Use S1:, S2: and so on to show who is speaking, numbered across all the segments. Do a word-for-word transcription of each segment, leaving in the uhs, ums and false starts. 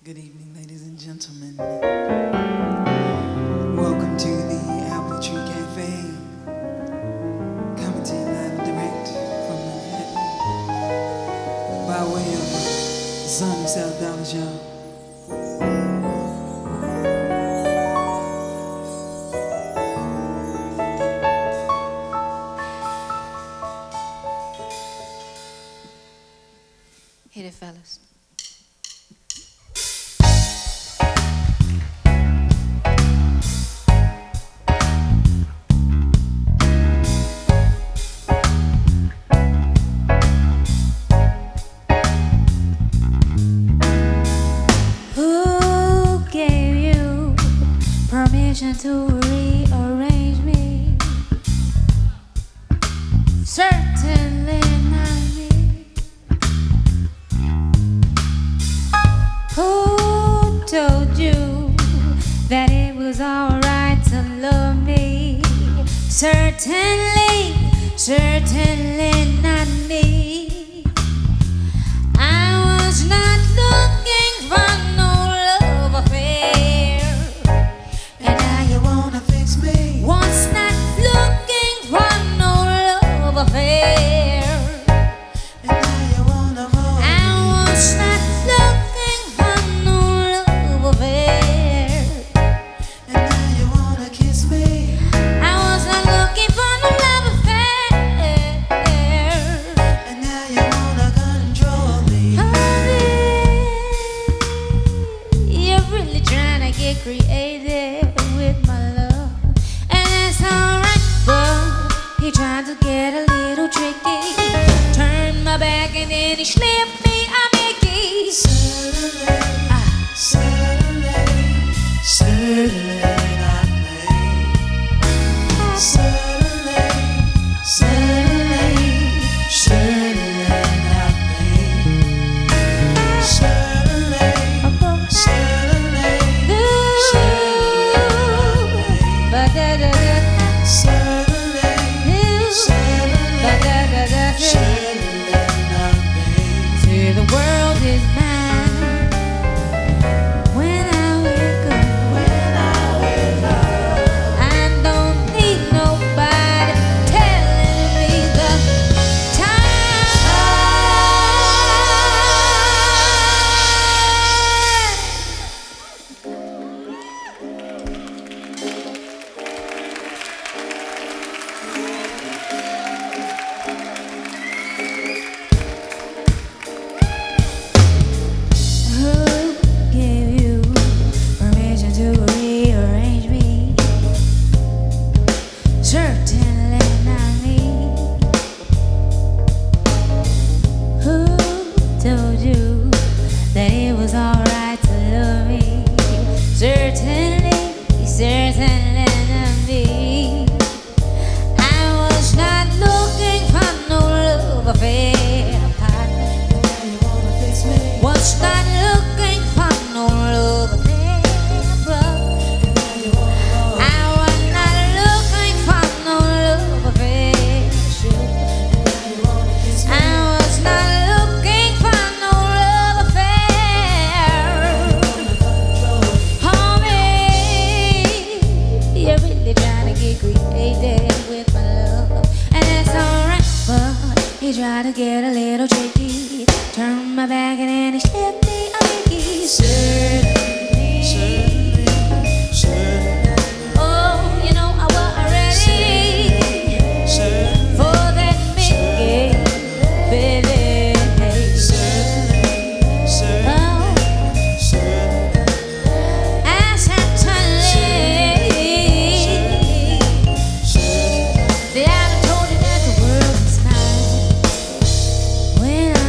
S1: Good evening, ladies and gentlemen. Welcome to the Apple Tree Cafe. Coming to you live and direct from Manhattan by way of sunny South Dallas, y'all.
S2: Hit it, fellas. Who gave you permission to rearrange me? Certainly not me. Who told you that it was alright to love me? Certainly, certainly not me. I was not looking for no love affair,
S1: And now you wanna fix me.
S2: was not looking for no love affair.
S1: And now you wanna more.
S2: I was not looking for no love affair.
S1: And now you wanna kiss me.
S2: I was not looking for no love affair.
S1: And now you wanna control me.
S2: You're really trying to get creative with my love, and it's alright, but he tried to get a little tricky. Turned my back and then he slipped me a Mickey.
S1: Certainly,
S2: Ah.
S1: certainly, certainly not me. Certainly, certainly, certainly not me. Certainly, certainly, certainly, certainly, certainly not me.
S2: See, the world is mine when I wake up.
S1: When I wake up,
S2: I don't need nobody telling me the Who gave you permission to rearrange me? Certainly not me. Who told you that it was alright to love me? Certainly, certainly not me. I was not looking for no love affair, partner.
S1: now you wanna fix me.
S2: Was not looking for no love affair, brother.
S1: Now you wanna
S2: I was not looking for no love affair, sure.
S1: now you wanna kiss me.
S2: I was not looking for no love affair. Homie, you're really trying to get creative with my love, and that's alright, but he tried to get a little tricky. Turned my back and then he slipped me a Mickey. Certainly,
S1: Certainly, certainly,
S2: oh, you know I was ready
S1: certainly,
S2: for that Mickey, baby.
S1: certainly,
S2: Oh,
S1: certainly,
S2: I certainly. See, I done told you that the world is mine when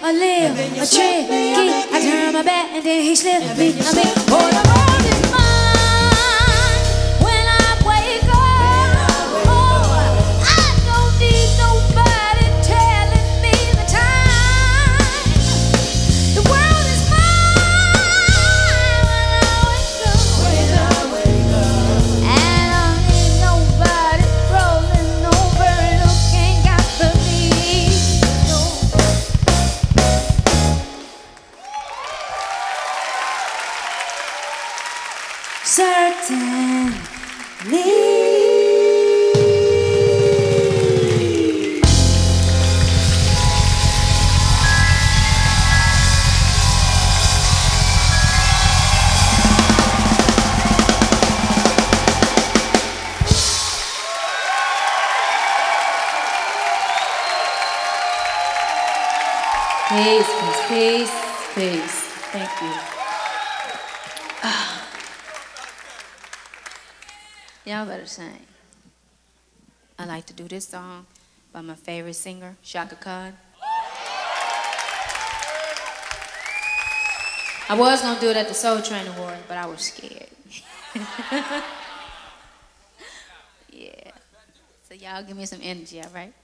S2: a little tricky. I turn my back and then he slipped me. I mean, oh, the world is mine when I wake up. Oh, I don't need nobody telling me the time. The world is mine when I wake up. And I don't need nobody rolling over, looking after me. No. Certainly. Peace, peace, peace, peace. Thank you. Y'all better sing. I like to do this song by my favorite singer, Shaka Khan. I was gonna do it at the Soul Train Awards, but I was scared. Yeah. So y'all give me some energy, all right?